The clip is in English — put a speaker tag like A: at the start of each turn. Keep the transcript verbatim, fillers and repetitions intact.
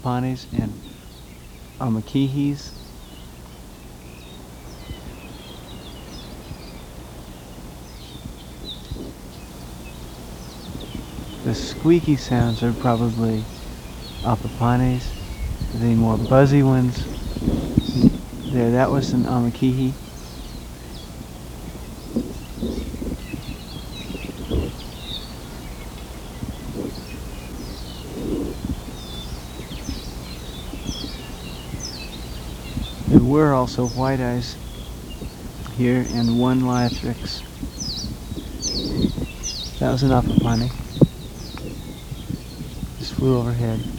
A: Panis and Amakihis. The squeaky sounds are probably Apapanes. The more buzzy ones, there, that was an Amakihi. There were also white eyes here and one Liatrix. That was an Apapani. Just flew overhead.